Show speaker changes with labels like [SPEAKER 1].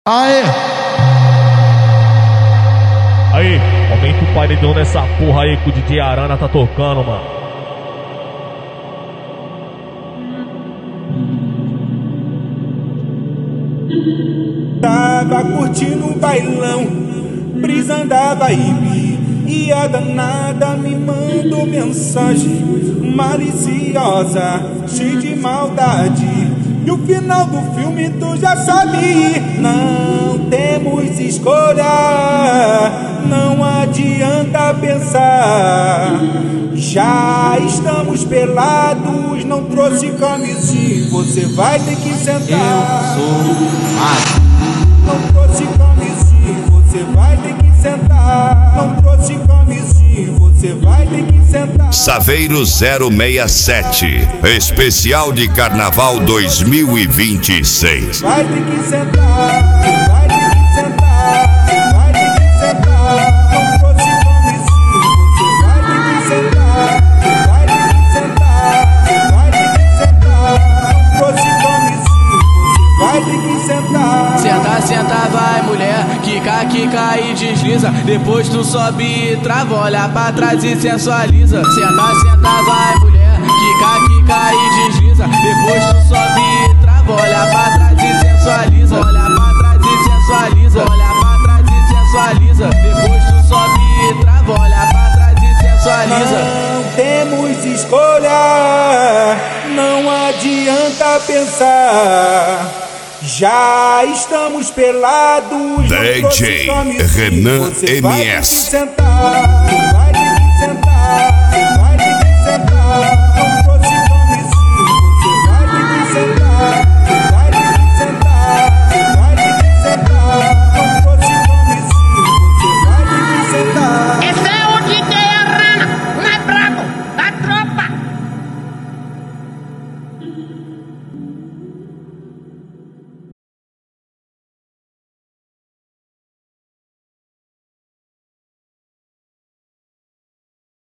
[SPEAKER 1] Aê!
[SPEAKER 2] Aí, aumenta o paredão nessa porra aí que o DJ Arana tá tocando, mano.
[SPEAKER 3] Tava curtindo o bailão, brisando a vibe, e a danada me mandou mensagem maliciosa, cheia de maldade. E o final do filme tu já sabe. Não temos escolha, não adianta pensar. Já estamos pelados, não trouxe camisinha, você vai ter que sentar.
[SPEAKER 1] Eu sou
[SPEAKER 3] Não trouxe camisinha, você vai ter que sentar. Não trouxe camisinha, você vai ter que sentar.
[SPEAKER 4] Saveiro 067, especial de Carnaval 2026.
[SPEAKER 3] Vai ter que sentar, vai ter que sentar, vai ter que sentar. Não trouxe camisinha, você vai ter que sentar, vai ter que sentar, vai ter que sentar. Não trouxe camisinha, você vai ter que sentar.
[SPEAKER 5] Senta, senta, vai mulher, quica, quica e desliza. Depois tu sobe e trava, olha pra trás e sensualiza. Senta, senta, vai mulher, quica, quica e desliza. Depois tu sobe e trava, olha pra trás e sensualiza. Olha pra trás e sensualiza, olha pra trás e sensualiza. Depois tu sobe e trava, olha pra trás e sensualiza.
[SPEAKER 3] Não temos escolha, não adianta pensar. Já estamos pelados.
[SPEAKER 4] DJ Renan MS.
[SPEAKER 3] Vai ter que sentar, vai ter que sentar.